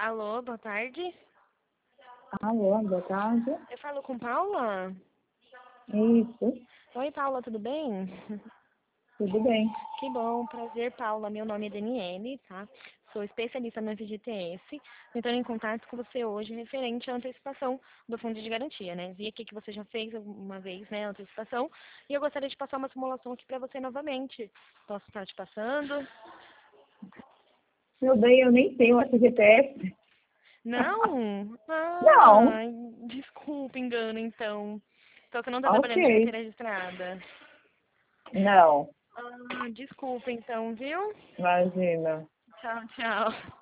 Alô, boa tarde. Alô, boa tarde. Eu falo com Paula? Isso, Oi, Paula, tudo bem? tudo bem. Que bom, prazer, Paula. Meu nome é Daniele, tá? Sou especialista no FGTS. Entrando em contato com você hoje referente à antecipação do fundo de garantia, né? Vi aqui que você já fez uma vez, né, a antecipação. E eu gostaria de passar uma simulação aqui para você novamente. Posso estar te passando? Meu bem, eu nem tenho FGTS. Não? Não. Ah, desculpa, engano, então. Então você não está Ok. trabalhando de carteira registrada. Não, Ah, desculpa então, viu? imagina. Tchau, tchau.